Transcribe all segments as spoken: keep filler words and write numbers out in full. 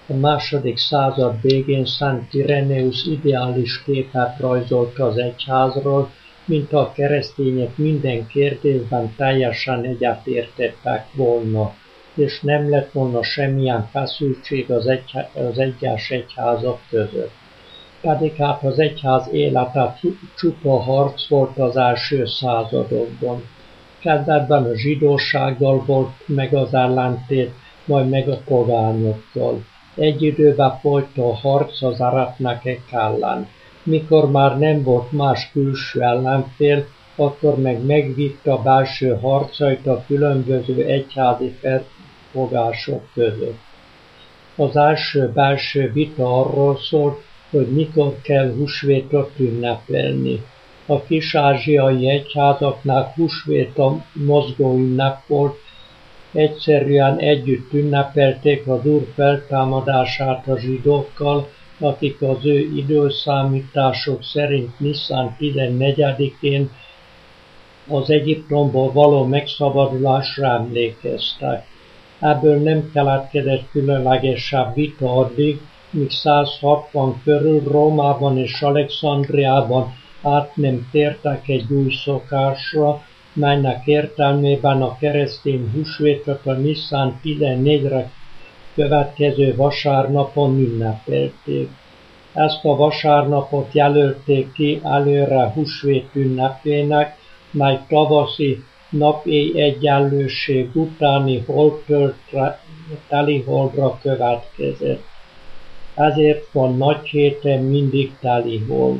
A második század végén Szent Ireneus ideális képet rajzolt az egyházról, mint a keresztények minden kérdésben teljesen egyetértettek volna, és nem lett volna semmilyen feszültség az, egyhá- az egyes egyházak között. Pedig hát az egyház élete csupa harc volt az első századokban. Kezdetben a zsidósággal volt meg az ellentét, majd meg a pogányokkal. Egy időben folyt a harc az eretnekek ellen. Mikor már nem volt más külső ellenfél, akkor meg megvitte a belső harcait a különböző egyházi felfogások között. Az első belső vita arról szólt, hogy mikor kell húsvétot ünnepelni. A kis-ázsiai egyházaknál húsvét a mozgó ünnep volt, egyszerűen együtt ünnepelték az Úr feltámadását a zsidókkal, akik az ő időszámítások szerint Nisztán tizennegyedikén az Egyiptomból való megszabadulásra emlékeztek. Ebből nem keletkezett különlegesebb vita addig, míg száz hatvan körül Rómában és Alexandriában át nem tértek egy új szokásra, melynek értelmében a keresztény húsvétot a Nisztán tizennégyre következő vasárnapon ünnepelték. Ezt a vasárnapot jelölték ki előre húsvét ünnepének, mely tavaszi nap-éj egyenlőség utáni holdtöltre teliholdra következett. Ezért van nagy héten mindig telihold.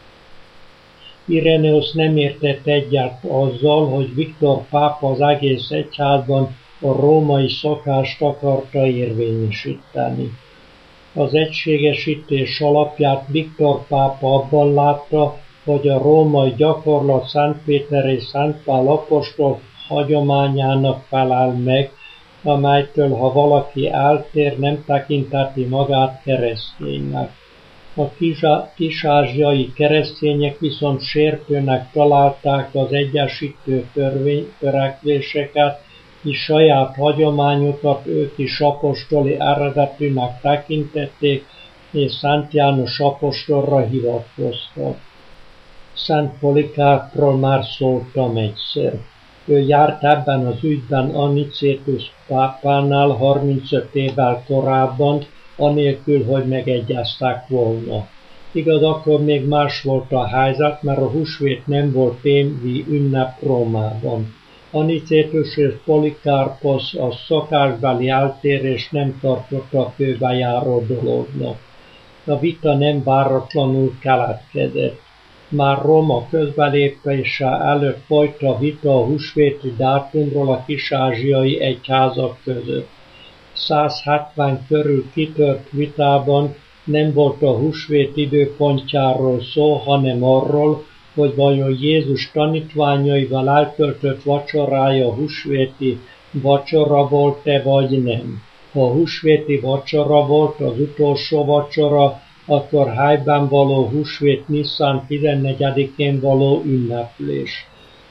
Ireneus nem értett egyet azzal, hogy Viktor pápa az egész egyházban a római szokást akarta érvényesíteni. Az egységesítés alapját Viktor pápa abban látta, hogy a római gyakorlat Szent Péter és Szent Pál apostol hagyományának felel meg, amelytől ha valaki eltér, nem tekinteti magát kereszténynek. A kis-ázsiai keresztények viszont sértőnek találták az egyesítő törekvéseket, és saját hagyományukat ők is apostoli eredetűnek tekintették, és Szent János apostolra hivatkoztak. Szent Polikárpról már szóltam egyszer. Ő járt ebben az ügyben Anicétus pápánál harmincöt évvel korábban, anélkül, hogy megegyeztek volna. Igaz, akkor még más volt a helyzet, mert a húsvét nem volt évi ünnep Rómában. Anicétus és Polikárposz a szokásbeli eltérést nem tartotta főbejáró dolognak. A vita nem váratlanul keletkezett. Már Róma közbelépése előtt folyt a vita a húsvéti dátumról a kis-ázsiai egyházak között. száz hetven körül kitört vitában nem volt a húsvét időpontjáról szó, hanem arról, hogy vajon Jézus tanítványaival eltöltött vacsorája húsvéti vacsora volt-e vagy nem. Ha húsvéti vacsora volt az utolsó vacsora, akkor helyben való húsvét Nisztán tizennegyedikén való ünneplés.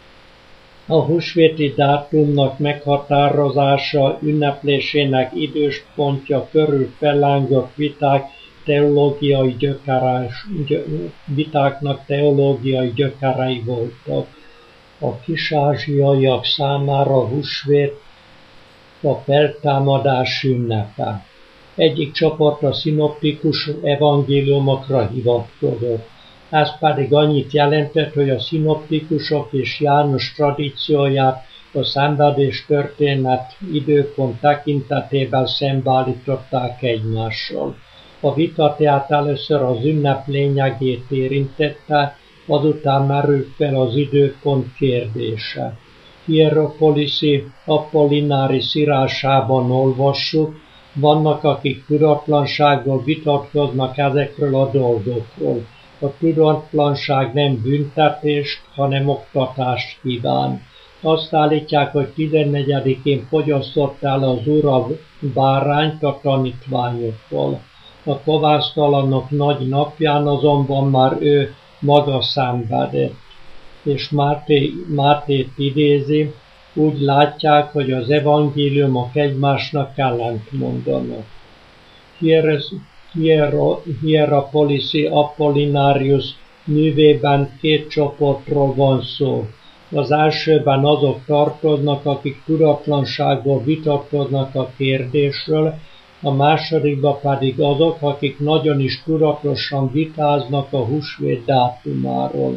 A húsvéti dátumnak meghatározása ünneplésének időspontja körül fellángott viták teológiai gyökeres, gyö, vitáknak teológiai gyökerei voltak. A kis-ázsiaiak számára húsvét a feltámadás ünnepe. Egyik csoport a szinoptikus evangéliumokra hivatkozott. Ez pedig annyit jelentett, hogy a szinoptikusok és János tradícióját a szenvedés történet időpont tekintetében szembeállították egymással. A vita tehát először az ünnep lényegét érintette, azután merült fel az időpont kérdése. Hieropoliszi Apollináris írásában olvassuk, vannak, akik tudatlansággal vitatkoznak ezekről a dolgokról. A tudatlanság nem büntetést, hanem oktatást kíván. Azt állítják, hogy tizennegyedikén fogyasztott el az Úr a bárányt a tanítványokkal. A kovásztalanok nagy napján azonban már ő maga szenvedett. És Máté, Mátét idézi, úgy látják, hogy az evangéliumok egymásnak ellent mondanak. Hierapoliszi Apollinarius művében két csoportról van szó. Az elsőben azok tartoznak, akik tudatlanságból vitatkoznak a kérdésről, a másodikban pedig azok, akik nagyon is tudatosan vitáznak a húsvét dátumáról.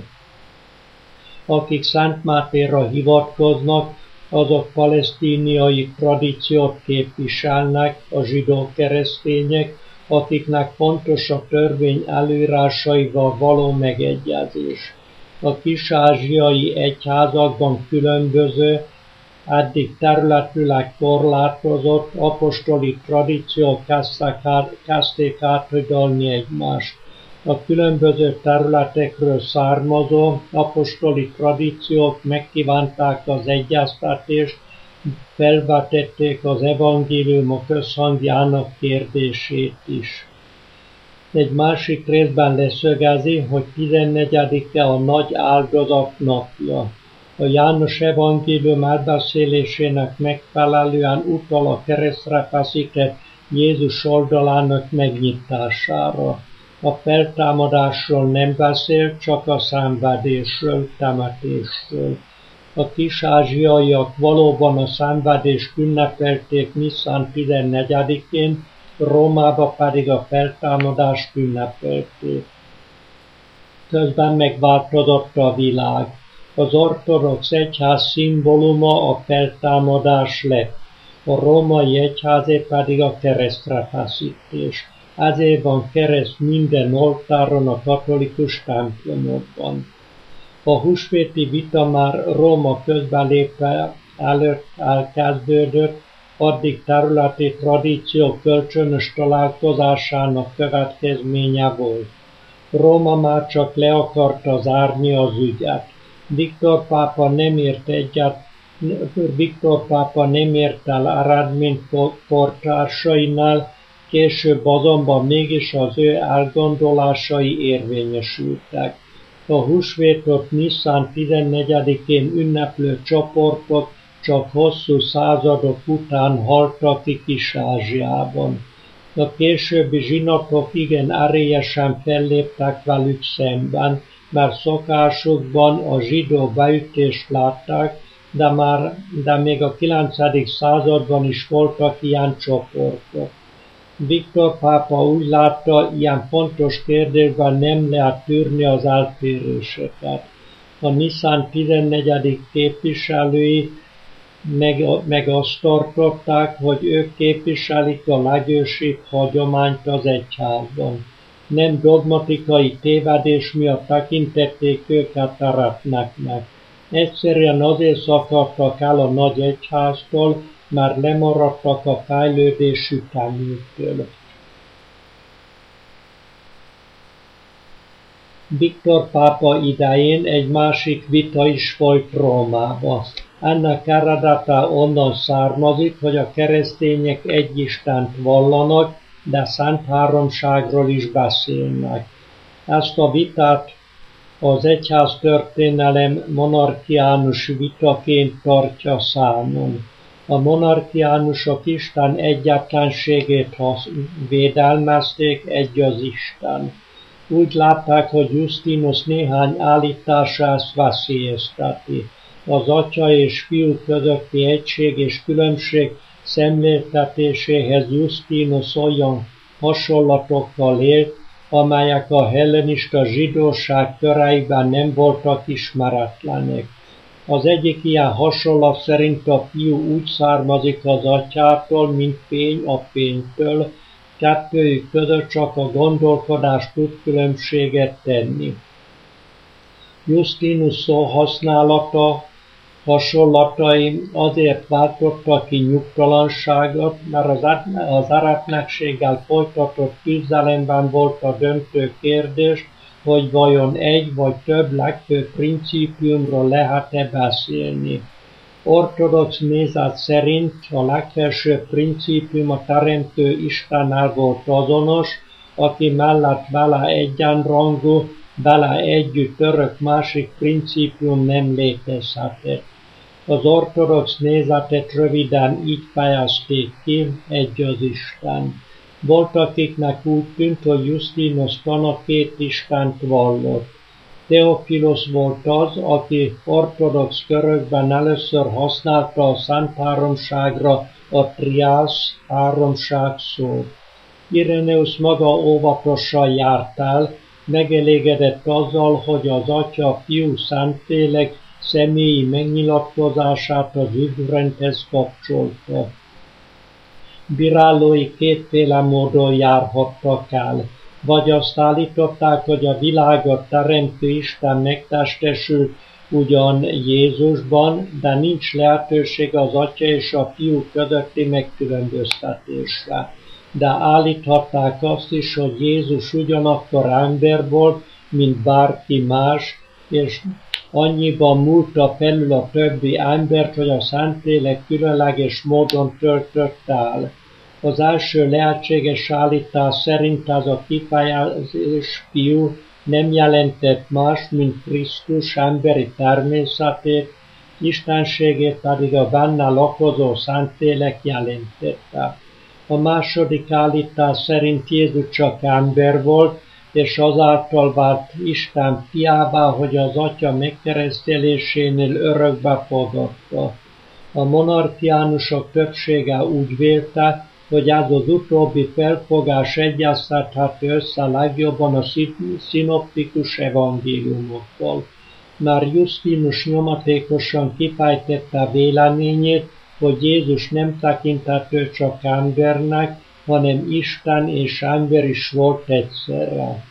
Akik Szent Mátéra hivatkoznak, azok palesztíniai tradíciót képviselnek, a zsidó keresztények, akiknek fontos a törvény előírásaival való megegyezés. A kis-ázsiai egyházakban különböző, eddig területileg korlátozott apostoli tradíciók kezdték áthidalni egymást. A különböző területekről származó apostoli tradíciók megkívánták az egyeztetést, felvetették az evangéliumok összhangjának kérdését is. Egy másik részben leszögezi, hogy tizennegyedike a nagy áldozat napja. A János evangélium elbeszélésének megfelelően utal a keresztre feszített Jézus oldalának megnyitására. A feltámadásról nem beszél, csak a szenvedésről, temetésről. A kis-ázsiaiak valóban a szenvedést ünnepelték Nisztán tizennegyedikén, Rómába pedig a feltámadást ünnepelték. Közben megváltozott a világ. Az ortodox egyház szimbóluma a feltámadás lett, a római egyházé pedig a keresztre feszítés. Ezért van kereszt minden oltáron a katolikus templomokban. A húsvéti vita már Róma közbelépe előtt elkezdődött, addig területi tradíciók kölcsönös találkozásának következménye volt. Róma már csak le akarta zárni az ügyet. Viktor pápa nem ért egyet, Viktor pápa nem ért el eredményt kortársainál, később azonban mégis az ő elgondolásai érvényesültek. A húsvétot Nisztán tizennegyedikén ünneplő csoportok csak hosszú századok után haltak ki Kis-Ázsiában. A későbbi zsinatok igen erélyesen felléptek velük szemben, mert szokásukban a zsidó beütést látták, de, már, de még a kilencedik században is voltak ilyen csoportok. Viktor pápa úgy látta, ilyen fontos kérdésben nem lehet tűrni az eltéréseket. A Nisztán tizennegyedik képviselői meg, meg azt tartották, hogy ők képviselik a legősibb hagyományt az egyházban. Nem dogmatikai tévedés miatt tekintették őket eretneknek. Egyszerűen azért szakadtak el a nagy egyháztól, mert lemaradtak a fejlődésük termőtől. Viktor pápa idején egy másik vita is folyt Rómába. Ennek eredete onnan származik, hogy a keresztények egy Istent vallanak, de Szent Háromságról is beszélnek. Ezt a vitát az egyháztörténelem monarchiánus vitaként tartja számon. A monarchiánusok Isten egyetlenségét védelmezték, egy az Isten. Úgy látták, hogy Justinus néhány állítása ezt veszélyezteti. Az atya és fiú közötti egység és különbség szemléltetéséhez Justinus olyan hasonlatokkal élt, amelyek a hellenista zsidóság köreiben nem voltak ismeretlenek. Az egyik ilyen hasonlat szerint a fiú úgy származik az atyától, mint fény a fénytől, kettőjük között csak a gondolkodás tud különbséget tenni. Justinus szó használata, hasonlatai azért váltottak ki nyugtalanságot, mert az eretnekséggel folytatott küzdelemben volt a döntő kérdés, hogy vajon egy vagy több legfőbb principiumról lehet-e beszélni. Ortodox nézet szerint a legfelsőbb principium a teremtő Istennel volt azonos, aki mellett vele egyenrangú, vele együtt örök másik principium nem létezhetett. Az ortodox nézetet röviden így fejezték ki, egy az Isten. Volt, akiknek úgy tűnt, hogy Justinus tana két istent vallott. Theophilos volt az, aki ortodox körökben először használta a Szent Háromságra a triász háromság szót. Ireneus maga óvatosan járt el, megelégedett azzal, hogy az Atya, Fiú, Szentlélek személyi megnyilatkozását az üdvrendhez kapcsolta. Bírálói kétféle módon járhattak el. Vagy azt állították, hogy a világot teremtő Isten megtestesült ugyan Jézusban, de nincs lehetőség az Atya és a Fiú közötti megkülönböztetésre. De állíthatták azt is, hogy Jézus ugyanakkor ember volt, mint bárki más, és annyiban múlta felül a többi embert, hogy a Szentlélek különleges módon töltött el. Az első lehetséges állítás szerint ez a kifejezés Fiú nem jelentett más, mint Krisztus emberi természetét, istenségét pedig a benne lakozó Szentlélek jelentette. A második állítás szerint Jézus csak ember volt, és azáltal vált Isten fiává, hogy az Atya megkeresztelésénél örökbe fogadta. A monarchiánusok többsége úgy vélte, hogy ez az utóbbi felfogás egyeztethető össze legjobban a szinoptikus evangéliumokkal. Már Justinus nyomatékosan kifejtette véleményét, hogy Jézus nem tekinthető csak embernek, hanem Isten és ember is volt egyszerre.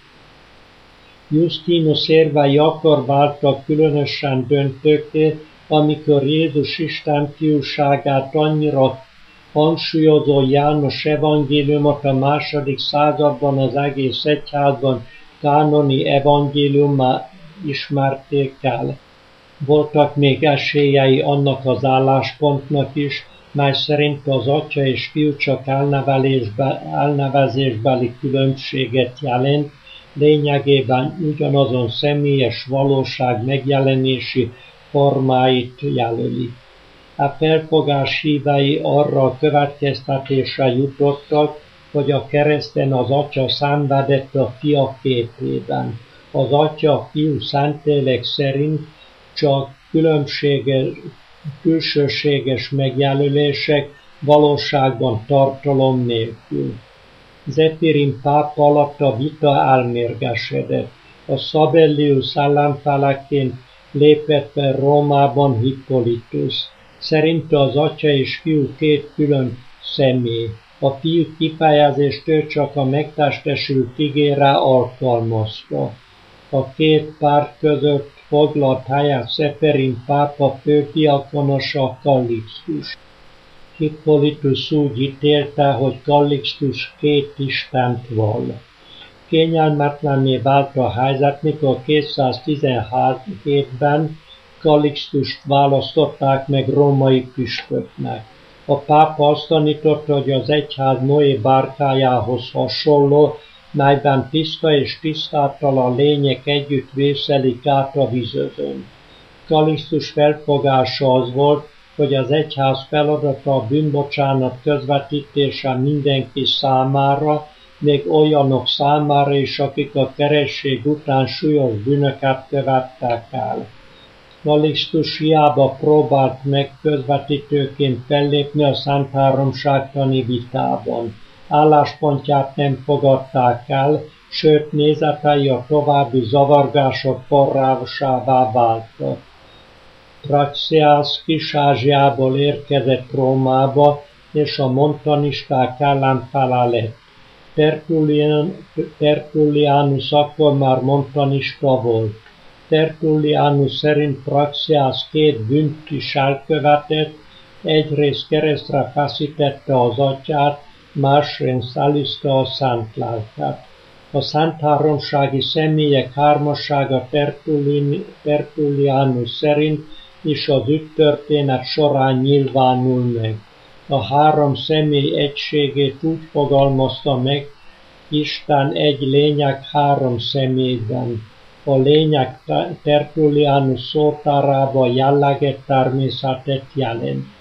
Justinus érvei akkor váltak különösen döntőké, amikor Jézus Isten fiúságát annyira hangsúlyozó János evangéliumot a második században az egész egyházban kánoni evangéliummá ismerték el. Voltak még esélyei annak az álláspontnak is, mely szerint az Atya és Fiú csak elnevezésbeli különbséget jelent, lényegében ugyanazon személyes valóság megjelenési formáit jelöli. A felfogás hívei arra a következtetésre jutottak, hogy a kereszten az Atya szenvedett a Fia képében. Az Atya, Fiú, Szentlélek szerint csak különbséges, külsőséges megjelölések, valóságban tartalom nélkül. Zefirin pápa alatt a vita elmérgesedett. A Sabellius ellenfeleként lépett fel Rómában Hippolytus. Szerinte az Atya és Fiú két külön személy. A Fiú kifejezést ő csak a megtestesült igére alkalmazta. A két párt között foglalt helyet Zefirin pápa fődiakonosa Kallixtus. Hippolytus úgy ítélte, hogy Kallixtus két istent vall. Kényelmetlenné vált a helyzet, mikor kétszáztizenhétben Kallixtust választották meg római püspöknek. A pápa azt tanította, hogy az egyház Noé bárkájához hasonló, melyben tiszta és tisztátalan lények együtt vészelik át a vizözön. Kallixtus felfogása az volt, hogy az egyház feladata a bűnbocsánat közvetítése mindenki számára, még olyanok számára is, akik a keresztség után súlyos bűnöket követtek el. Kallixtus hiába próbált meg közvetítőként fellépni a Szent Háromságtani vitában. Álláspontját nem fogadták el, sőt nézetei a további zavargások forrásává váltak. Praxeas Kis-Ázsiából érkezett Rómába, és a montanisták ellenfele lett. Tertullian, Tertullianus akkor már montanista volt. Tertullianus szerint Praxeas két bűnt is elkövetett, egyrészt keresztre feszítette az Atyát, másrészt eliszta a Szent Lelket. A Szent Háromsági személyek hármassága Tertullianus szerint is az ügytörténet során nyilvánul meg. A három személy egységét úgy fogalmazta meg, Isten egy lényeg három személyben. A lényeg Tertullianus szótárában jelleget, természetet jelent.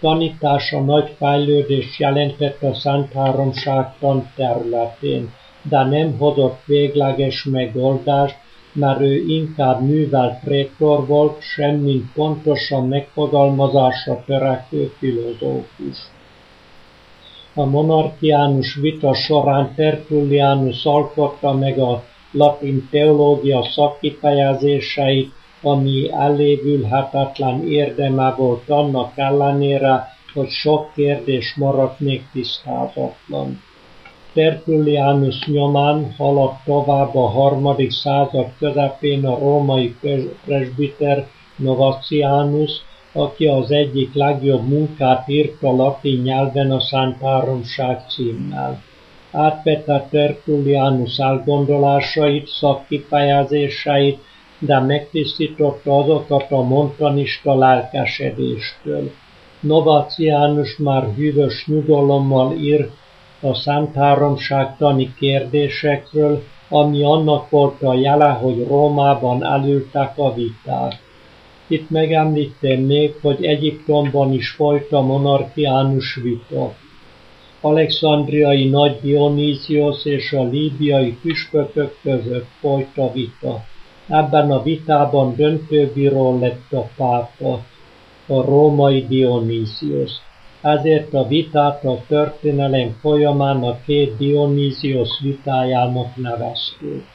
tanítása nagy fejlődést jelentett a Szentháromság tanterületén, de nem hozott végleges megoldást, mert ő inkább művelt prétor volt, semmint pontosan megfogalmazásra törekvő filozófus. A monarchiánus vita során Tertullianus alkotta meg a latin teológia szakkifejezéseit, ami elévülhetetlen érdeme volt annak ellenére, hogy sok kérdés maradt még tisztázatlan. Tertullianus nyomán haladt tovább a harmadik század közepén a római presbiter Novatianus, aki az egyik legjobb munkát írta latin nyelven a Szentháromság címmel. Átvette Tertullianus elgondolásait, szakkifejezéseit, de megtisztította azokat a montanista lelkesedéstől. Novatianus már hűvös nyugalommal ír a Szentháromságtani kérdésekről, ami annak volt a jele, hogy Rómában elültek a viták. Itt megemlítem még, hogy Egyiptomban is folyt a monarchiánus vita. Alexandriai Nagy Dionýziosz és a líbiai püspökök között folyt a vita. Ebben a vitában döntőbíró lett a pápa, a római Dionýziosz. Ezért a vitát a történelem folyamán a két Dionýziosz vitájának nevezték.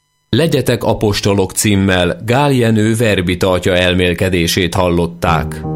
Legyetek apostolok címmel Gál Jenő verbita atya elmélkedését hallották.